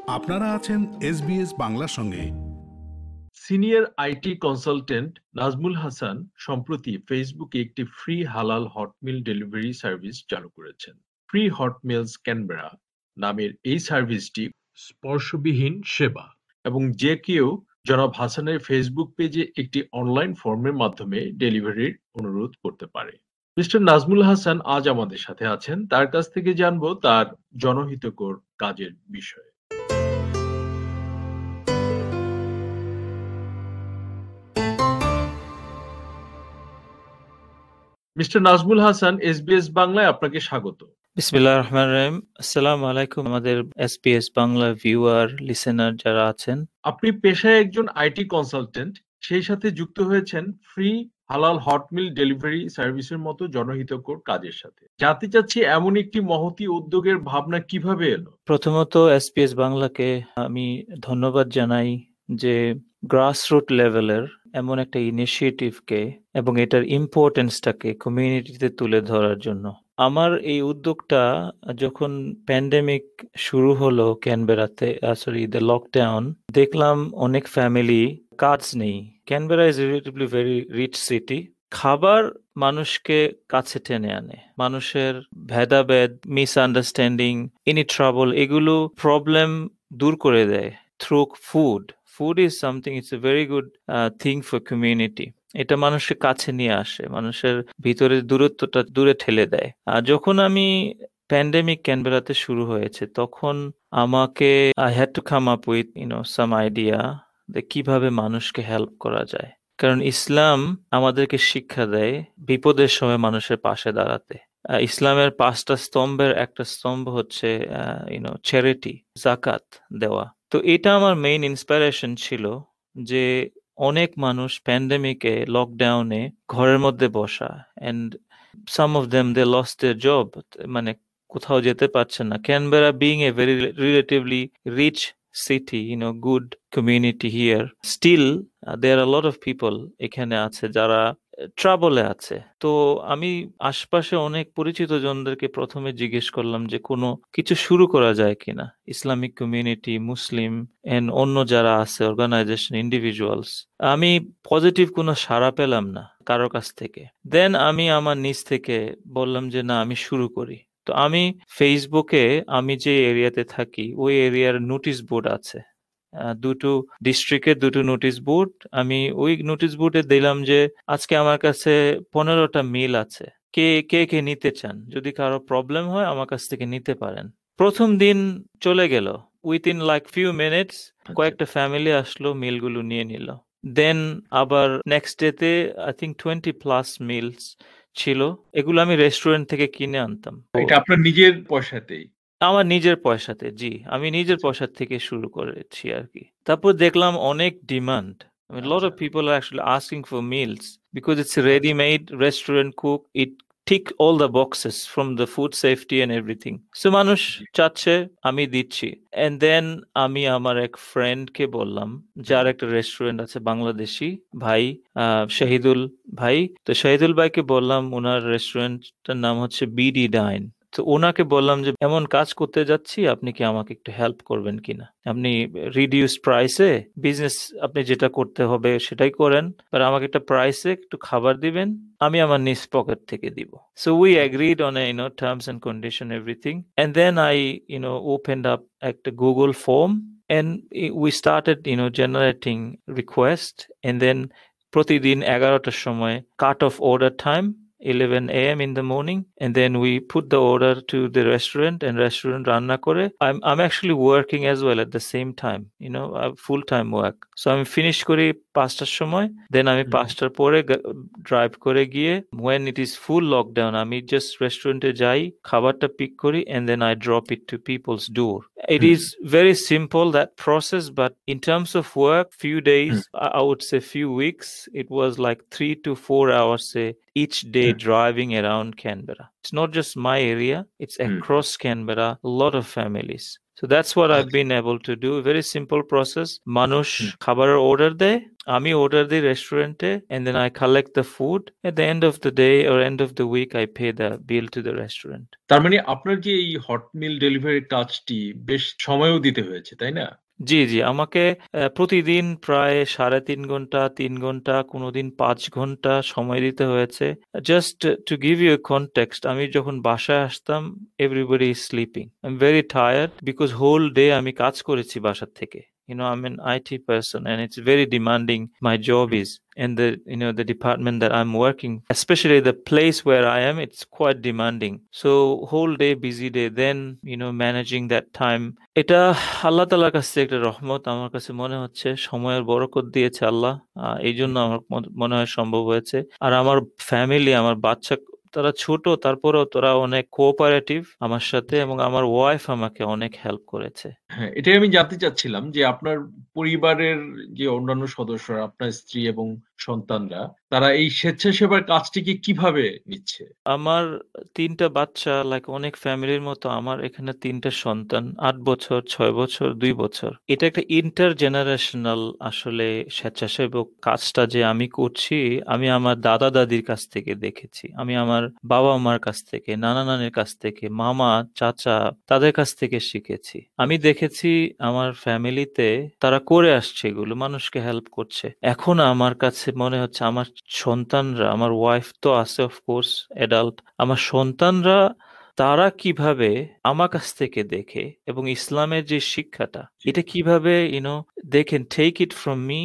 আপনারা আছেন SBS বাংলার সঙ্গে। Senior IT consultant Nazmul Hasan সম্প্রতি ফেসবুকে একটি free halal hot meal delivery service চালু করেছেন। ফ্রি হট মিলস ক্যানবেরা নামের এই সার্ভিসটি স্পর্শবিহীন সেবা এবং যে কেউ জনাব হাসানের ফেসবুক পেজে একটি অনলাইন ফর্মের মাধ্যমে ডেলিভারির অনুরোধ করতে পারে। মিস্টার নাজমুল হাসান আজ আমাদের সাথে আছেন। তার কাছ থেকে জানবো তার জনহিতকর কাজের বিষয়ে। মিস্টার নাজমুল হাসান, SBS বাংলায় আপনাকে স্বাগত। বিসমিল্লাহির রহমানির রহিম। আসসালামু আলাইকুম আমাদের SBS বাংলা ভিউয়ার লিসেনার যারা আছেন। আপনি পেশায় একজন আইটি কনসালটেন্ট, সেই সাথে যুক্ত হয়েছেন free halal hot meal delivery সার্ভিসের মতো জনহিতকর কাজের সাথে। জানতে চাচ্ছি এমন একটি মহতী উদ্যোগের ভাবনা কিভাবে এলো? প্রথমত SBS বাংলাকে আমি ধন্যবাদ জানাই যে গ্রাসরুট লেভেলের এমন একটা ইনিশিয়েটিভকে এবং এটার ইম্পর্টেন্সটাকে কমিউনিটিতে তুলে ধরার জন্য। আমার এই উদ্যোগটা যখন প্যান্ডেমিক শুরু হলো ক্যানবেরাতে, দ্য লকডাউন, দেখলাম অনেক ফ্যামিলি কাজ নেই। Canberra is relatively very rich city. খাবার মানুষকে কাছে টেনে আনে। মানুষের ভেদাভেদ, মিসআন্ডারস্ট্যান্ডিং, এনি ট্রাবল, এগুলো প্রবলেম দূর করে দেয় through food. Food is something, it's a very good thing for community. এটা মানুষের কাছে নিয়ে আসে, মানুষের ভিতরের দূরত্বটা দূরে ঠেলে দেয়। আর যখন আমি প্যান্ডেমিক ক্যানবেরাতে শুরু হয়েছে, তখন আমাকে I had to come up with some idea যে কিভাবে মানুষকে হেল্প করা যায়। কারণ ইসলাম আমাদেরকে শিক্ষা দেয় বিপদের সময় মানুষের পাশে দাঁড়াতে। ইসলামের 5টা স্তম্ভের একটা স্তম্ভ হচ্ছে চ্যারিটি, জাকাত দেওয়া। তো এটা আমার মেইন ইন্সপিরেশন ছিল যে অনেক মানুষ প্যান্ডেমিকে, লকডাউনে ঘরের মধ্যে বসা, and some of them they lost their job, মানে কোথাও যেতে পারছে না। Canberra being a very relatively rich city, good community here. Still, there are a lot of people এখানে আছে যারা ট্রাবলে আছে। তো আমি আশপাশে অনেক পরিচিত জনদেরকে প্রথমে জিজ্ঞেস করলাম যে কোনো কিছু শুরু করা যায় কিনা, ইসলামিক কমিউনিটি, মুসলিম এন্ড অন্য যারা আছে অর্গানাইজেশন, ইন্ডিভিজুয়ালস। আমি পজিটিভ কোনো সাড়া পেলাম না কারো কাছ থেকে। দেন আমি আমার নিজ থেকে বললাম যে না, আমি শুরু করি। তো আমি ফেসবুকে, আমি যে এরিয়াতে থাকি ওই এরিয়ার নোটিশ বোর্ড আছে, দুটো ডিস্ট্রিক্টের দুটো নোটিশ বোর্ড। আমি ওই নোটিশ বোর্ডে দিলাম যে আজকে আমার কাছে 15টা মিল আছে, কে কে কে নিতে চান, যদি কারো প্রবলেম হয় আমার কাছ থেকে নিতে পারেন। প্রথম দিন চলে গেল, উইথিন লাইক ফিউ মিনিটস কয়েকটা ফ্যামিলি আসলো, মিলগুলো নিয়ে নিল। দেন আবার নেক্সট ডেতে আই থিঙ্ক 20+ মিলস ছিল। এগুলো আমি রেস্টুরেন্ট থেকে কিনে আনতাম। এটা আপনার নিজের পয়সাতেই? আমার নিজের পয়সাতে, জি, আমি নিজের পয়সা থেকে শুরু করেছি আর কি। তারপর দেখলাম অনেক demand. I mean, a lot of people are actually asking for meals because it's a ready-made restaurant cook. It tick all the boxes from the food safety and everything. So মানুষ চাচ্ছে, আমি দিচ্ছি। And then আমি আমার এক ফ্রেন্ডকে বললাম, যার একটা রেস্টুরেন্ট আছে, বাংলাদেশি ভাই, শাহিদুল ভাই। তো শাহিদুল ভাইকে বললাম, ওনার রেস্টুরেন্টটার নাম হচ্ছে বিডি ডাইন। তো ওনাকে বললাম যে এমন কাজ করতে যাচ্ছি, আপনি কি আমাকে একটু হেল্প করবেন কিনা? আপনি রিডিউস প্রাইসে বিজনেস, আপনি যেটা করতে হবে সেটাই করেন, আর আমাকে একটা প্রাইসে একটু খাবার দিবেন, আমি আমার নিজ পকেট থেকে দিব। So we agreed on terms and condition, everything. And then I opened up একটা Google form and we started generating request, and then প্রতিদিন 11টার সময় cut off order time, 11 a.m. in the morning, and then we put the order to the restaurant and restaurant রান্না করে। I'm actually working as well at the same time, full time work. So আমি finish করি 5টার সময়, then আমি 5টার পরে drive করে গিয়ে, when it is full lockdown, আমি just রেস্টুরেন্টে যাই, খাবারটা পিক করি, and then I drop it to people's door. It is very simple, that process, but in terms of work, few days, I would say few weeks, it was like 3 to 4 hours each day driving around Canberra. It's not just my area, it's across Canberra, a lot of families. So that's what I've been able to do. Very simple process. মানুষ খাবারের order দেয়, আমি order দিই রেস্টুরেন্টে and then I collect the food. At the end of the day or end of the week, I pay the bill to the restaurant. তার মানে আপনার যে এই হট মিল ডেলিভারির কাজটি বেশ সময়ও দিতে হয়েছে, তাই না? জি, জি। আমাকে প্রতিদিন প্রায় ৩.৫ ঘন্টা, ৩ ঘন্টা, কোনোদিন ৫ ঘন্টা সময় দিতে হয়েছে। Just to give you a context, আমি যখন বাসায় আসতাম, everybody is sleeping. I'm very tired because whole day আমি কাজ করেছি বাসার থেকে। You know, I'm an IT person and it's very demanding. My job is, and the department that I'm working, especially the place where I am, it's quite demanding. So whole day, busy day. Then, managing that time. এটা আল্লাহ তাআলার কাছ থেকে একটা রহমত। আমার কাছে মনে হচ্ছে সময়ের বরকত দিয়েছে আল্লাহ। এই জন্য আমার মনে হয় সম্ভব হয়েছে। আর আমার ফ্যামিলি, আমার বাচ্চা, তারা ছোট, তারপরেও তারা অনেক কোঅপারেটিভ আমার সাথে, এবং আমার ওয়াইফ আমাকে অনেক হেল্প করেছে। হ্যাঁ, এটাই আমি জানতে চাচ্ছিলাম যে আপনার পরিবারের যে অন্যান্য সদস্যরা, আপনার স্ত্রী এবং সন্তানরা, তারা এই স্বেচ্ছাসেবার কাজটিকে কিভাবে নিচ্ছে? আমার ৩ টা বাচ্চা, লাইক অনেক ফ্যামিলির মতো আমার এখানে ৩ টা সন্তান, ৮ বছর, ৬ বছর, ২ বছর। এটা একটা ইন্টারজেনারেশনাল আসলে স্বেচ্ছাসেবক কাজটা যে আমি করছি, আমি আমার দাদা-দাদির কাছ থেকে দেখেছি। আমি আমার বাবা-মার কাছ থেকে, নানা-নানির কাছ থেকে, মামা, চাচা, তাদের কাছ থেকে শিখেছি। আমি দেখেছি আমার ফ্যামিলিতে তারা করে আসছে এগুলো, মানুষকে হেল্প করছে। এখন আমার কাছে মনে হচ্ছে আমার সন্তানরা, আমার ওয়াইফ তো আছে অফকোর্স অ্যাডাল্ট, আমার সন্তানরা তারা কিভাবে আমার কাছ থেকে দেখে, এবং ইসলামের যে শিক্ষাটা, এটা কিভাবে they can take it from me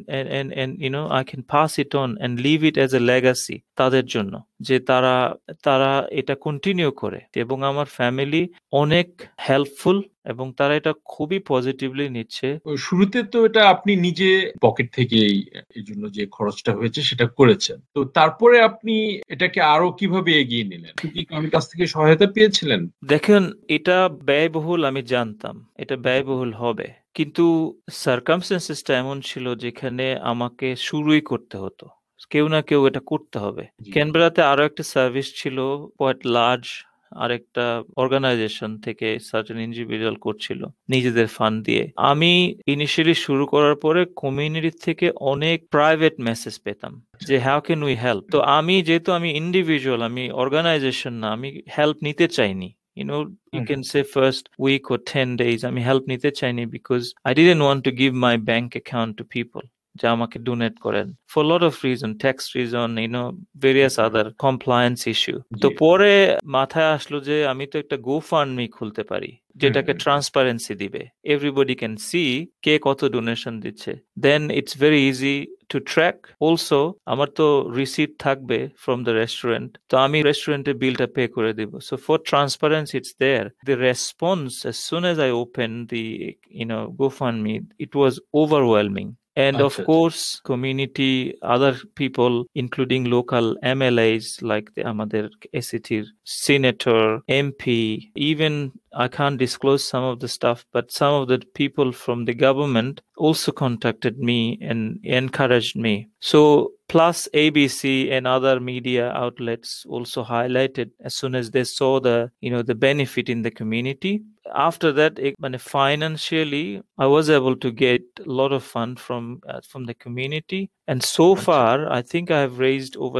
and I can pass it on and leave it as a legacy তাদের জন্য, যে তারা তারা এটা কন্টিনিউ করে। এবং আমার ফ্যামিলি অনেক হেল্পফুল এবং তারা এটা খুবই পজিটিভলি নিচ্ছে। শুরুতে তো এটা আপনি নিজে পকেট থেকেই এই জন্য যে খরচটা হয়েছে সেটা করেছেন। তো তারপরে আপনি এটাকে আরো কিভাবে এগিয়ে নিলেন? কি কারোর কাছ থেকে সহায়তা পেয়েছিলেন? দেখেন, এটা ব্যয়বহুল, আমি জানতাম এটা ব্যয়বহুল হবে, কিন্তু সার্কামস্টেন্সেসটা এমন ছিল যেখানে আমাকে শুরুই করতে হতো। কেউ না কেউ এটা করতে হবে। জি। ক্যানবেরাতে আরো একটা সার্ভিস ছিল, কোয়াইট লার্জ, আরেকটা অর্গানাইজেশন থেকে সার্টেন ইন্ডিভিজুয়াল করছিল নিজেদের ফান্ড দিয়ে। আমি ইনিশিয়ালি শুরু করার পরে কমিউনিটি থেকে অনেক প্রাইভেট মেসেজ পেতাম যে হাউ ক্যান উই হেল্প। তো আমি যেহেতু আমি ইন্ডিভিজুয়াল, আমি অর্গানাইজেশন না, আমি হেল্প নিতে চাইনি। You can say first week or 10 days আমি হেল্প নিতে চাইনি because I didn't want to give my bank account to people যা আমাকে ডোনেট করেন, for a lot of reason, tax reason, various other compliance issue. তো পরে মাথায় আসলো যে আমি তো একটা GoFundMe খুলতে পারি যেটাকে ট্রান্সপারেন্সি দিবে, এভরিবডি ক্যান সি কে কত ডোনেশন দিচ্ছে, then it's very easy to track. Also, আমার তো রিসিট থাকবে from the restaurant, তো আমি রেস্টুরেন্টের বিলটা পে করে দিব। So for transparency, it's there. The response as soon as I opened the GoFundMe, it was overwhelming. And of course, community, other people, including local MLAs like আমাদের ACTর senator, MP, even I can't disclose some of the stuff, but some of the people from the government also contacted me and encouraged me. So plus ABC and other media outlets also highlighted as soon as they saw the benefit in the community. After that, financially, I was able to get a lot of fund from the community, and so far, I think I have raised over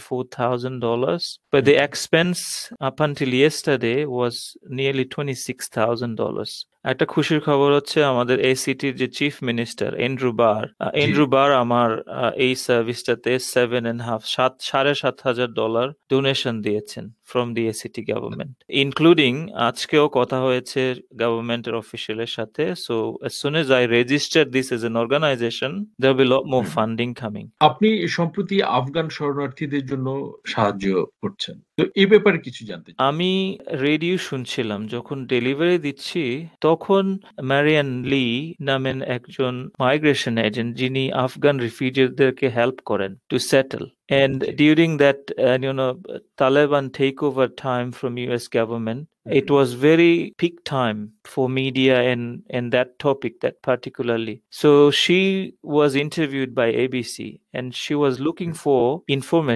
$24,000. But the expense up until yesterday was nearly $26,000. একটা খুশির খবর হচ্ছে আমাদের ACTর যে chief minister Andrew Barr আমার এই সার্ভিসটাতে $7,500 donation দিয়েছেন from the ACT government, including আজকেও কথা হয়েছে গভর্নমেন্টের অফিসিয়ালের সাথে। So as soon as I register this as an organization, there will be a lot more funding coming. আপনি সম্প্রতি আফগান শরণার্থীদের জন্য সাহায্য করছেন, তো এই ব্যাপারে কিছু জানতে চাই। আমি রেডিও শুনছিলাম যখন ডেলিভারি দিচ্ছি, তখন ম্যারিয়ান লি নামেন একজন মাইগ্রেশন এজেন্ট যিনি আফগান রিফিউজিদেরকে হেল্প করেন to settle, and during that Taliban takeover time from US government, it was very peak time for media and that topic, that particularly. So she was interviewed by ABC and she was looking for information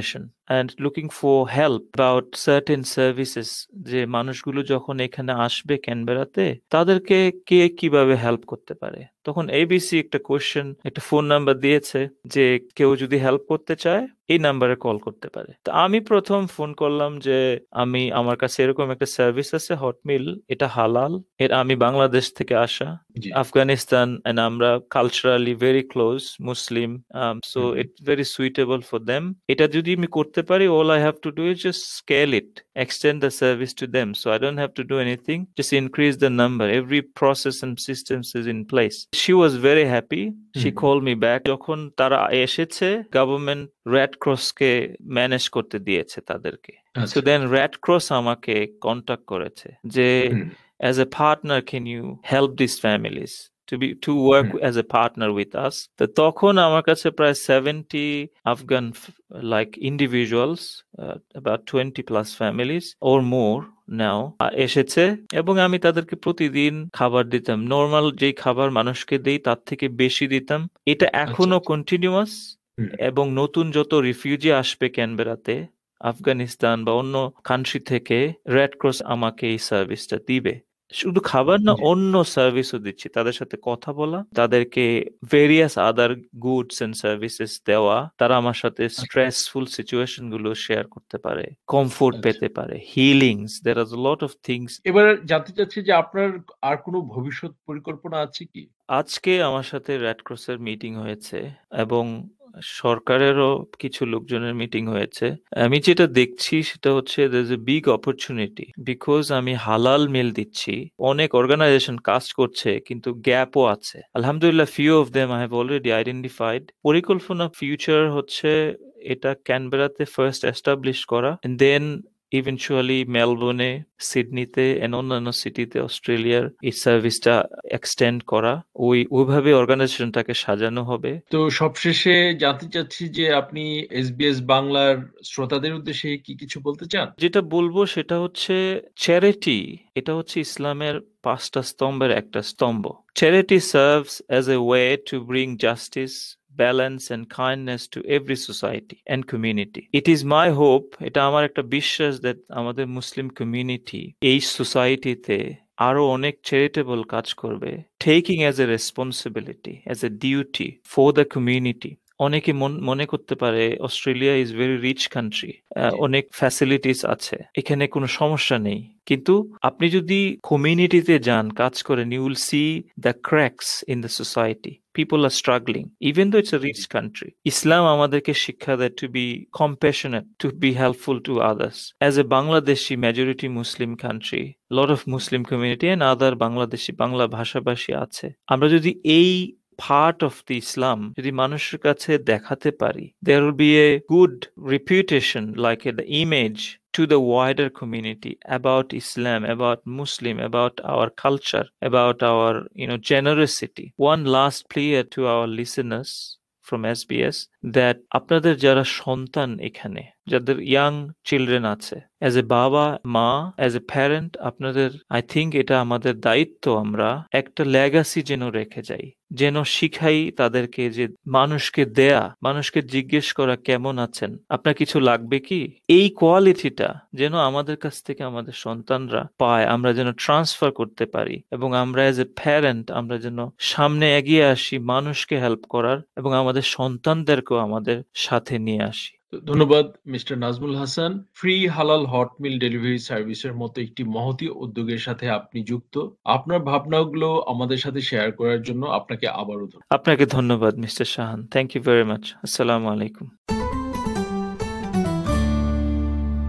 and looking for help about certain services, যে মানুষগুলো যখন এখানে আসবে ক্যানবেরাতে তাদেরকে কে কিভাবে help করতে পারে। তখন এবিসি একটা কোশ্চেন, একটা ফোন নাম্বার দিয়েছে যে কেউ যদি হেল্প করতে চায় এই নাম্বারে কল করতে পারে। তো আমি প্রথম ফোন করলাম যে আমার কাছে এরকম একটা সার্ভিস আছে হট মিল, এটা হালাল, আমি বাংলাদেশ থেকে আসা, জি। আফগানিস্তান, and আমরা culturally very close Muslim, so it's very suitable for them. এটা যদি আমি করতে পারি, all I have to do is just scale it, extend the service to them, so I don't have to do anything, just increase the number, every process and systems is in place. She was very happy. She called me back. যখন তারা এসেছে, government Red Cross কে manage করতে দিয়েছে তাদেরকে। So then Red Cross আমাকে contact করেছে যে as a partner can you help these families to work as a partner with us. তো তখন আমার কাছে প্রায় 70 Afghan like individuals, about 20 plus families or more now এসেছে, এবং আমি তাদেরকে প্রতিদিন খাবার দিতাম, নর্মাল যেই খাবার মানুষকে দেই তার থেকে বেশি দিতাম। এটা এখনো কন্টিনিউয়াস, এবং নতুন যত রিফিউজি আসবে ক্যানবেরাতে আফগানিস্তান বা অন্য কান্ট্রি থেকে, রেড ক্রস আমাকে এই সার্ভিসটা দিবে। শুধু খাবার না, অন্য সার্ভিসও দিচ্ছি, তাদের সাথে কথা বলা, তাদেরকে various other goods and services দেওয়া, তারা আমার সাথে স্ট্রেসফুল সিচুয়েশন গুলো শেয়ার করতে পারে, কমফোর্ট পেতে পারে, হিলিংস, দেয়ার আর লট অফ থিংস। এবার জানতে চাচ্ছি যে আপনার আর কোনো ভবিষ্যৎ পরিকল্পনা আছে কি? আজকে আমার সাথে রেড ক্রসের মিটিং হয়েছে এবং সরকারেরও কিছু লোকজনের মিটিং হয়েছে। আমি যেটা দেখছি সেটা হচ্ছে there is a big opportunity because আমি হালাল মিল দিচ্ছি, অনেক অর্গানাইজেশন কাজ করছে কিন্তু গ্যাপও আছে। আলহামদুলিল্লাহ few of them I have already identified. পরিকল্পনা ফিউচার হচ্ছে এটা ক্যানবেরাতে ফার্স্ট এস্টাবলিশ করা, and then ইভেনচুয়ালি মেলবোর্নে, সিডনিতে এন্ড অন্যান্য সিটিতে অস্ট্রেলিয়ার এই সার্ভিসটা এক্সটেন্ড করা, ওইভাবে অর্গানাইজেশনটাকে সাজানো হবে। তো সবশেষে জানতে চাচ্ছি যে আপনি এসবিএস বাংলার শ্রোতাদের উদ্দেশ্যে কি কিছু বলতে চান? যেটা বলবো সেটা হচ্ছে চ্যারিটি, এটা হচ্ছে ইসলামের 5টা স্তম্ভের একটা স্তম্ভ। Charity serves as a way to bring justice, balance and kindness to every society and community. It is my hope, এটা আমার একটা বিশ্বাস, that আমাদের মুসলিম কমিউনিটি এই সোসাইটিতে আরো অনেক চ্যারিটেবল কাজ করবে, taking as a responsibility, as a duty for the community. অনেকে মনে করতে পারে Australia is very rich country, অনেক ফ্যাসিলিটিস আছে, এখানে কোনো সমস্যা নেই, কিন্তু আপনি যদি কমিউনিটিতে যান কাজ করেন, you will see the cracks in the society. People are struggling, even though it's a rich country. Islam আমাদেরকে শিক্ষা দেয় to be compassionate, to be helpful to others. As a Bangladeshi majority Muslim country, lot of Muslim community and other Bangladeshi Bangla ভাষাভাষী আছে, আমরা যদি এই part of the Islam যদি মানুষের কাছে দেখাতে পারি, there will be a good reputation, like the image to the wider community about Islam, about Muslim, about our culture, about our generosity. One last plea to our listeners from SBS, that আপনাদের যারা সন্তান এখানে, যাদের young children আছে, as a বাবা মা, as a parent, আপনাদের I think এটা আমাদের দায়িত্ব, আমরা একটা লেগাসি যেন রেখে যাই, যেন শিখাই তাদেরকে যে মানুষকে দেয়া, মানুষকে জিজ্ঞেস করা কেমন আছেন, আপনার কিছু লাগবে কি, এই কোয়ালিটিটা যেন আমাদের কাছ থেকে আমাদের সন্তানরা পায়, আমরা যেন ট্রান্সফার করতে পারি, এবং আমরা অ্যাজ এ প্যারেন্ট আমরা যেন সামনে এগিয়ে আসি মানুষকে হেল্প করার, এবং আমাদের সন্তানদেরকেও আমাদের সাথে নিয়ে আসি। ধন্যবাদ mister Nazmul Hasan. Free halal hot meal delivery সার্ভিসের মতো একটি মহতী উদ্যোগের সাথে আপনি যুক্ত। আপনার ভাবনাগুলো আমাদের সাথে শেয়ার করার জন্য আপনাকে আবারও ধন্যবাদ। আপনাকে ধন্যবাদ mister Shahan, thank you very much. আসসালামু আলাইকুম।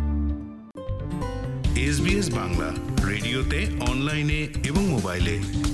SBS বাংলা রেডিওতে, অনলাইনে এবং মোবাইলে